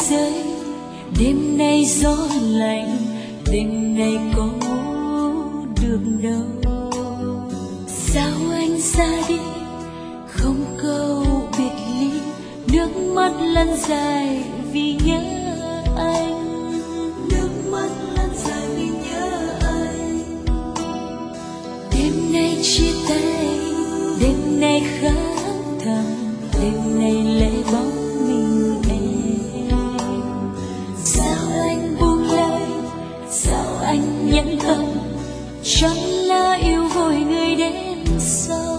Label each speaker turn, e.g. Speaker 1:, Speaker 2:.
Speaker 1: rơi. Đêm nay gió lạnh, đêm nay có ngủ được đâu. Sao anh ra đi không câu biệt ly, nước mắt lăn dài vì nhớ anh, nước mắt lăn dài vì nhớ anh. Đêm nay chia tay, đêm nay khát thầm, đêm nay lệ bóng mình em. Sao anh buông lời, sao anh nhẫn tâm, chẳng là yêu vội người đến sau.